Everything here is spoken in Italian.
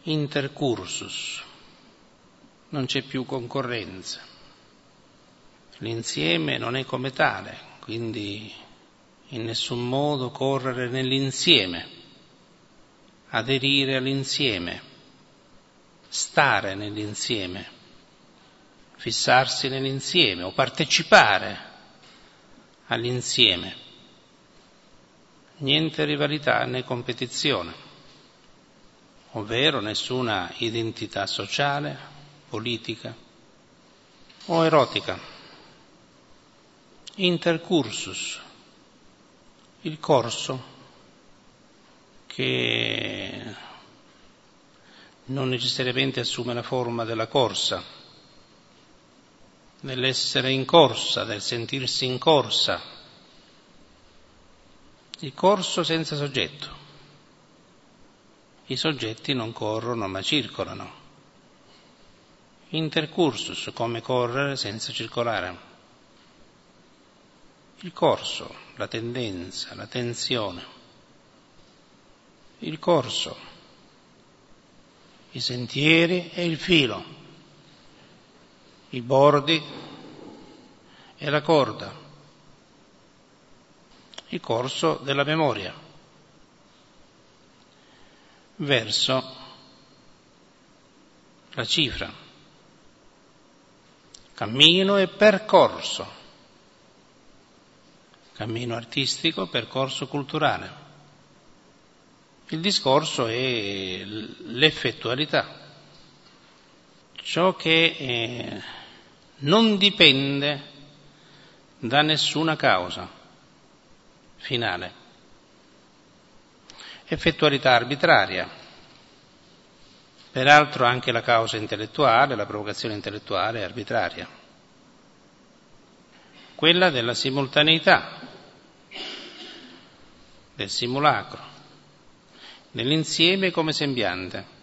intercursus, non c'è più concorrenza. L'insieme non è come tale, quindi in nessun modo correre nell'insieme, aderire all'insieme, stare nell'insieme, fissarsi nell'insieme o partecipare all'insieme. Niente rivalità né competizione, ovvero nessuna identità sociale, politica o erotica. Intercursus, il corso che non necessariamente assume la forma della corsa, dell'essere in corsa, del sentirsi in corsa, il corso senza soggetto. I soggetti non corrono ma circolano. Intercursus, come correre senza circolare. Il corso, la tendenza, la tensione. Il corso, i sentieri e il filo, i bordi e la corda. Il corso della memoria. Verso la cifra. Cammino e percorso. Cammino artistico, percorso culturale. Il discorso è l'effettualità, ciò che non dipende da nessuna causa finale. Effettualità arbitraria, peraltro anche la causa intellettuale, la provocazione intellettuale è arbitraria. Quella della simultaneità, del simulacro, dell'insieme come sembiante.